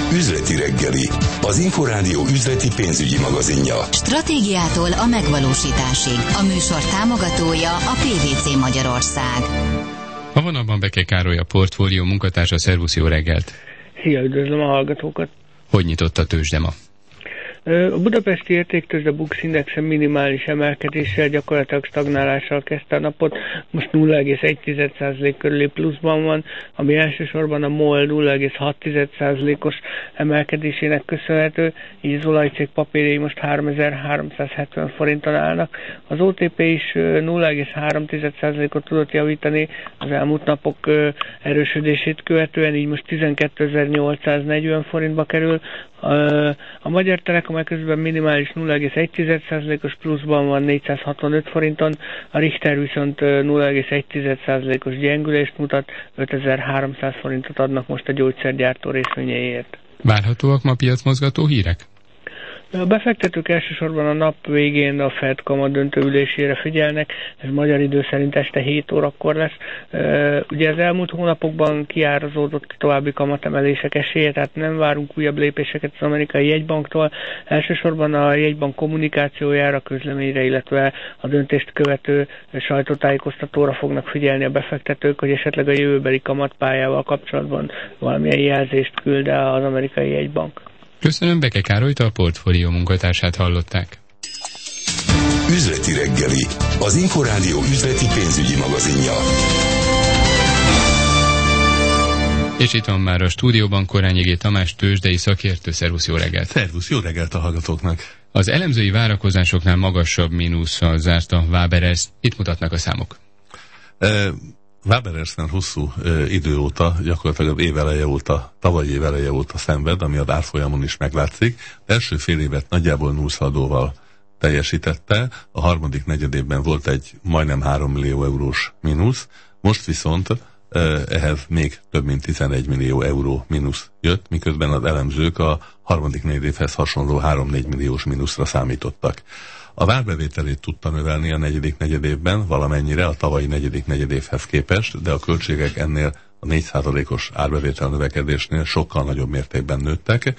Üzleti reggeli, az Inforádió üzleti pénzügyi magazinja. Stratégiától a megvalósításig. A műsor támogatója a PwC Magyarország. A vonalban Beke Károly, a portfólió munkatársa. Szervusz, jó reggelt! Szia, üdvözlöm a hallgatókat! Hogy nyitott a tőzsde ma? A budapesti értéktőzsde Bux Indexen minimális emelkedéssel, gyakorlatilag stagnálással kezdte a napot. Most 0,1% körüli pluszban van, ami elsősorban a MOL 0,6%-os emelkedésének köszönhető, így az olajcég papírjai most 3370 forinton állnak. Az OTP is 0,3%-ot tudott javítani az elmúlt napok erősödését követően, így most 12.840 forintba kerül. A Magyar Telekom közben minimális 0,1%-os pluszban van 465 forinton, a Richter viszont 0,1%-os gyengülést mutat, 5300 forintot adnak most a gyógyszergyártó részvényeiért. Várhatóak ma piacmozgató hírek? A befektetők elsősorban a nap végén a Fed kamat döntőülésére figyelnek, ez magyar idő szerint este 7 órakor lesz. Ugye az elmúlt hónapokban kiárazódott további kamatemelések esélye, tehát nem várunk újabb lépéseket az amerikai jegybanktól. Elsősorban a jegybank kommunikációjára, közleményre, illetve a döntést követő sajtótájékoztatóra fognak figyelni a befektetők, hogy esetleg a jövőbeli kamatpályával kapcsolatban valamilyen jelzést küld el az amerikai jegybank. Köszönöm, Beke Károlyt, a portfólió munkatársát hallották. Üzleti reggeli, az Inforádió üzleti pénzügyi magazinja. És itt van már a stúdióban Korányi G. Tamás, tőzsdei szakértő. Szervusz, jó reggelt! Szervusz, jó reggelt a hallgatóknak! Az elemzői várakozásoknál magasabb mínusszal zárt a Waberers. Itt mutatnak a számok. Waberersnél hosszú idő óta, gyakorlatilag tavalyi év eleje óta szenved, ami az árfolyamon is meglátszik. Az első fél évet nagyjából nullszaldóval teljesítette, a harmadik negyedévben volt egy majdnem 3 millió eurós mínusz, most viszont ehhez még több mint 11 millió euró mínusz jött, miközben az elemzők a harmadik negyedévhez hasonló 3-4 milliós mínuszra számítottak. A várbevételét tudta növelni a negyedik negyedévben valamennyire a tavalyi negyedik negyedévhez képest, de a költségek ennél a 4%-os árbevétel növekedésnél sokkal nagyobb mértékben nőttek.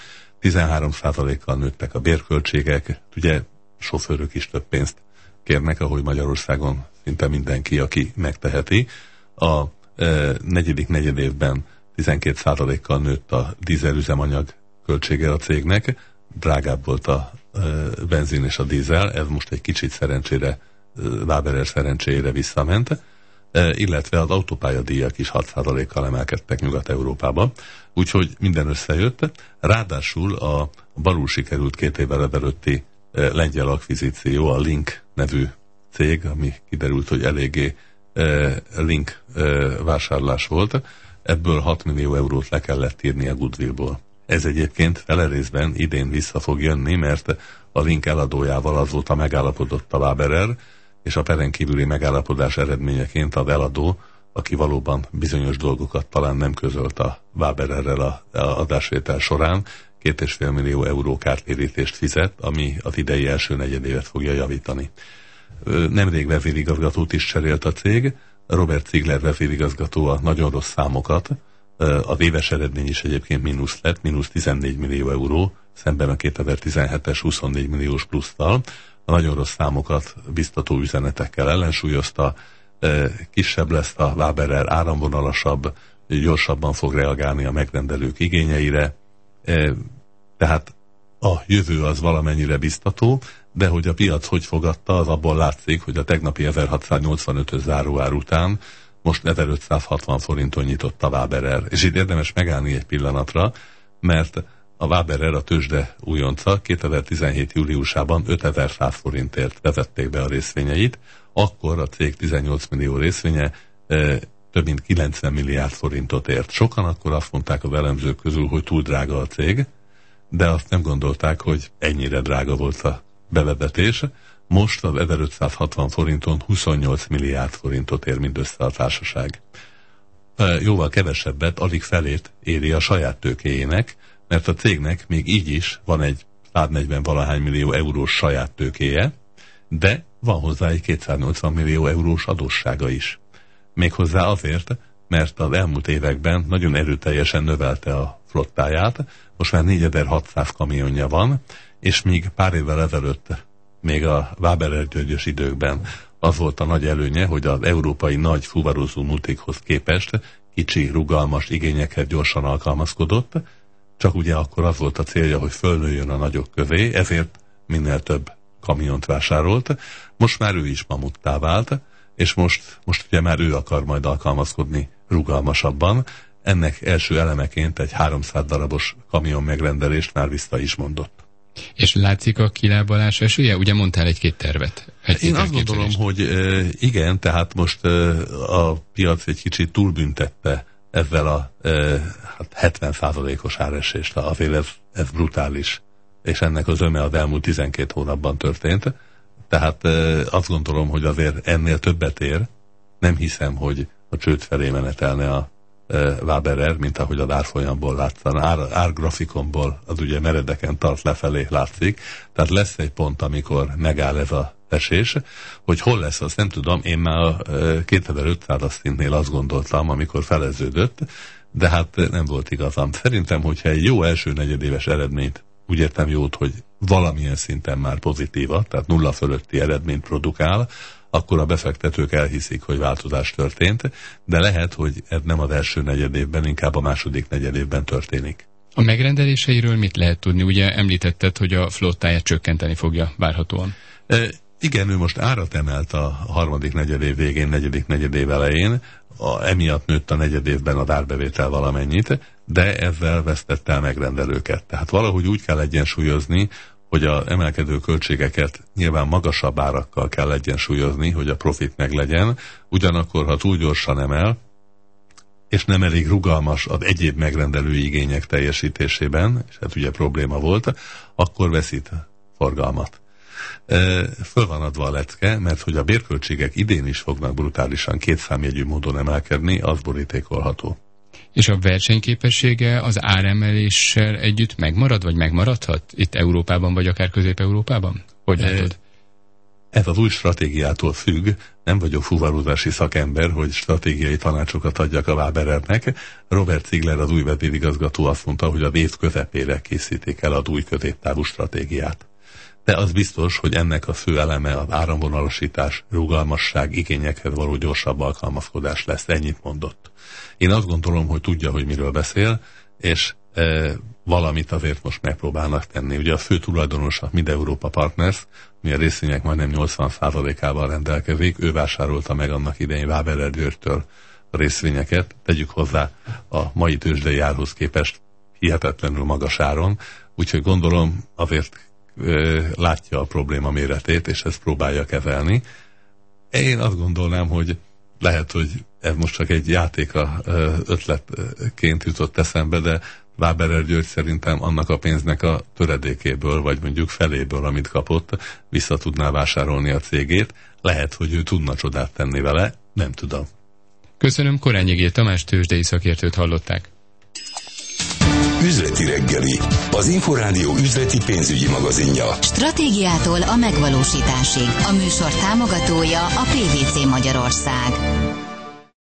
13%-kal nőttek a bérköltségek, ugye sofőrök is több pénzt kérnek, ahogy Magyarországon szinte mindenki, aki megteheti. A negyedik negyedévben 12%-kal nőtt a dízelüzemanyag költsége a cégnek, drágább volt a benzin és a dízel, ez most egy kicsit szerencsére, Waberers szerencsére visszament, illetve az autópályadíjak is 6%-kal emelkedtek Nyugat-Európában, úgyhogy minden összejött. Ráadásul a balul sikerült 2 évvel ezelőtti lengyel akvizíció, a Link nevű cég, ami kiderült, hogy eléggé Link vásárlás volt, ebből 6 millió eurót le kellett írni a goodwillból. Ez egyébként fele részben idén vissza fog jönni, mert a Link eladójával azóta megállapodott a Waberer, és a peren kívüli megállapodás eredményeként az eladó, aki valóban bizonyos dolgokat talán nem közölt a Wabererrel a adásvétel során, 2,5 millió euró kártérítést fizet, ami az idei első negyedévet fogja javítani. Nemrég vezérigazgatót is cserélt a cég, Robert Ziegler vezérigazgató a nagyon rossz számokat, az éves eredmény is egyébként mínusz lett, mínusz 14 millió euró, szemben a 2017-es 24 milliós plusztal. A nagyon rossz számokat biztató üzenetekkel ellensúlyozta, kisebb lesz a Waberer, áramvonalasabb, gyorsabban fog reagálni a megrendelők igényeire, tehát a jövő az valamennyire biztató, de hogy a piac hogy fogadta, az abból látszik, hogy a tegnapi 1685-ös záróár után most 1560 forinton nyitott a Waberer. És itt érdemes megállni egy pillanatra, mert a Waberer, a tőzsde újonca 2017. júliusában 5100 forintért vezették be a részvényeit, akkor a cég 18 millió részvénye több mint 90 milliárd forintot ért. Sokan akkor azt mondták az elemzők közül, hogy túl drága a cég, de azt nem gondolták, hogy ennyire drága volt a bevezetés. Most az 1560 forinton 28 milliárd forintot ér mindössze a társaság. Jóval kevesebbet, alig felét éri a saját tőkéjének, mert a cégnek még így is van egy 140-valahány millió eurós saját tőkéje, de van hozzá egy 280 millió eurós adóssága is. Méghozzá azért, mert az elmúlt években nagyon erőteljesen növelte a flottáját. Most már 4600 kamionja van, és míg pár évvel ezelőtt, még a Waberer Györgyös időkben az volt a nagy előnye, hogy az európai nagy fuvarozó multikhoz képest kicsi, rugalmas igényekhez gyorsan alkalmazkodott, csak ugye akkor az volt a célja, hogy fölnőjön a nagyok közé, ezért minél több kamiont vásárolt. Most már ő is mamuttá vált, és most ugye már ő akar majd alkalmazkodni rugalmasabban. Ennek első elemeként egy 300 darabos kamion megrendelést már vissza is mondott. És látszik a kilábalás esélye? Ugye mondtál egy-két tervet. Én azt gondolom, hogy igen, tehát most a piac egy kicsit túlbüntette ezzel a 70%-os áresést. Azért ez brutális, és ennek az öme az elmúlt 12 hónapban történt. Tehát azt gondolom, hogy azért ennél többet ér. Nem hiszem, hogy a csőd felé menetelne a Waberer, mint ahogy az árfolyamból látszan. Árgrafikonból az ugye meredeken tart lefelé látszik. Tehát lesz egy pont, amikor megáll ez a esés. Hogy hol lesz, azt nem tudom. Én már a 2500 szintnél azt gondoltam, amikor feleződött, de hát nem volt igazam. Szerintem, hogyha egy jó első negyedéves eredményt, úgy értem jót, hogy valamilyen szinten már pozitíva, tehát nulla fölötti eredményt produkál, akkor a befektetők elhiszik, hogy változás történt, de lehet, hogy ez nem az első negyedévben, inkább a második negyedévben történik. A megrendeléseiről mit lehet tudni? Ugye említetted, hogy a flottáját csökkenteni fogja várhatóan. Igen, ő most árat emelt a harmadik negyedév végén, negyedik negyedév elején, emiatt nőtt a negyedévben az árbevétel valamennyit, de ezzel vesztette el megrendelőket. Tehát valahogy úgy kell egyensúlyozni, hogy az emelkedő költségeket nyilván magasabb árakkal kell egyensúlyozni, hogy a profit meglegyen, ugyanakkor, ha túl gyorsan emel, és nem elég rugalmas az egyéb megrendelői igények teljesítésében, és hát ugye probléma volt, akkor veszít forgalmat. Föl van adva a lecke, mert hogy a bérköltségek idén is fognak brutálisan kétszámjegyű módon emelkedni, az borítékolható. És a versenyképessége az áremeléssel együtt megmarad, vagy megmaradhat itt Európában, vagy akár Közép-Európában? Hogy látod? Ez az új stratégiától függ. Nem vagyok fuvarozási szakember, hogy stratégiai tanácsokat adjak a Waberernek. Robert Ziegler, az új vezérigazgató azt mondta, hogy a év közepére készítik el az új középtávú stratégiát. De az biztos, hogy ennek a fő eleme az áramvonalasítás, rugalmasság, igényekhez való gyorsabb alkalmazkodás lesz. Ennyit mondott. Én azt gondolom, hogy tudja, hogy miről beszél, és valamit azért most megpróbálnak tenni. Ugye a fő tulajdonos a Mid Europa Partners, mi a részvények majdnem 80%-ával rendelkezik, ő vásárolta meg annak idején Waberer Györgytől a részvényeket, tegyük hozzá a mai tőzsdei árhoz képest hihetetlenül magas áron, úgyhogy gondolom azért látja a probléma méretét, és ezt próbálja kezelni. Én azt gondolnám, hogy lehet, hogy ez most csak egy játéka ötletként jutott eszembe, de Waberer György szerintem annak a pénznek a töredékéből, vagy mondjuk feléből, amit kapott, vissza tudná vásárolni a cégét. Lehet, hogy ő tudna csodát tenni vele, nem tudom. Köszönöm, Korányi G. Tamás tőzsdei szakértőt hallották. Üzleti reggeli, az Inforádió üzleti pénzügyi magazinja. Stratégiától a megvalósításig. A műsor támogatója a PVC Magyarország.